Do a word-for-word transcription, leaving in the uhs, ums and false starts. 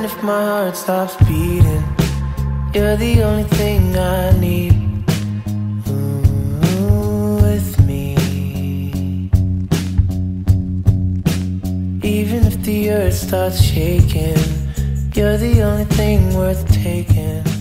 if my heart stops beating, you're the only thing I need. Ooh, with me. Even if the earth starts shaking, you're the only thing worth taking.